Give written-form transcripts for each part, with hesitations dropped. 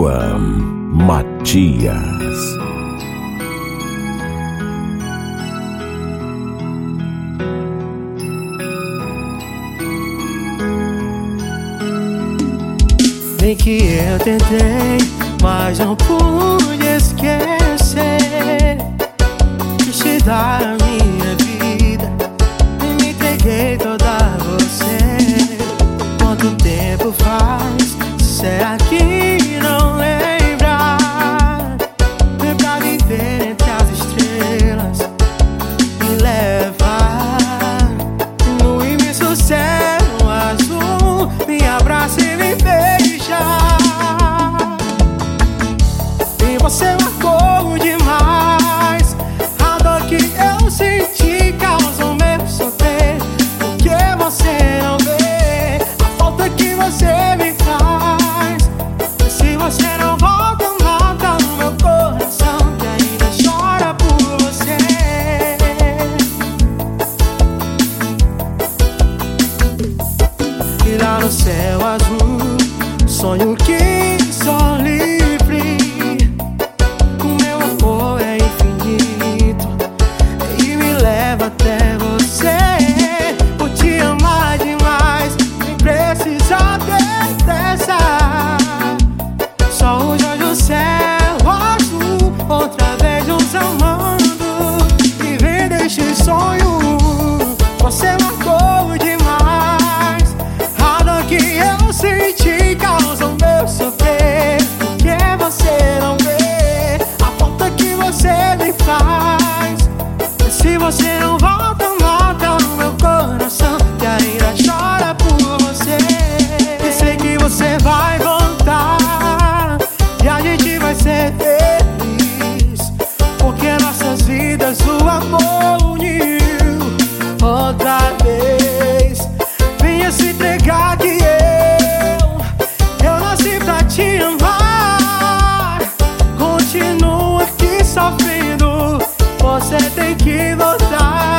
João Matias. Bem que eu tentei, mas não pude esquecer. Quis te dar a minha vida e me entreguei toda a você. Quanto tempo faz? Será que não lembra? Vem pra viver entre as estrelas, me leva no imenso céu azul, me abraça e me beija. E você marcou demais. A dor que eu senti causa o meu sofrer. Porque você não vê a falta que você me faz. E se você não volta, mata o meu coração, que ainda chora por você. E lá no céu azul, sonho que sou livre. O meu amor é infinito e me leva até você. Por te amar demais, nem precisa ter pressa. Só os olhos do céu azul, outra vez nos amando, vivendo este sonho. Você marcou demais. A dor que eu senti causa o meu sofrer. Porque você não vê a falta que você me faz. E se você não volta, mata o meu coração, que ainda chora por você. E sei que você vai voltar e a gente vai ser feliz, porque nossas vidas o amor uniu outra vez. Venha se entregar que eu nasci pra te amar. Continua aqui sofrendo, você tem que voltar.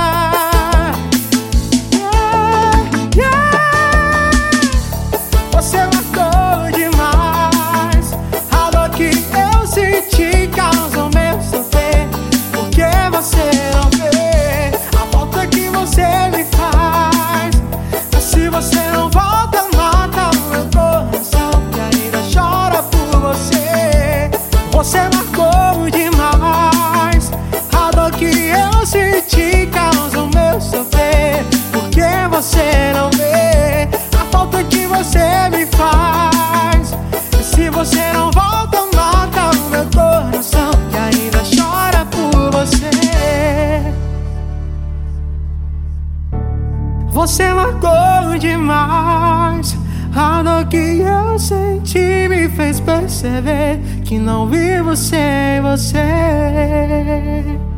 Você marcou demais. A dor que eu senti causa o meu sofrer. Porque você não vê a falta que você me faz. Mas se você não volta, mata o meu coração, que ainda chora por você. Você marcou demais. A dor que eu senti causa o meu sofrer. Porque você não vê a falta que você me faz. E se você não volta, mata o meu coração, que ainda chora por você. Você marcou demais. A dor que eu senti me fez perceber que não vivo sem você.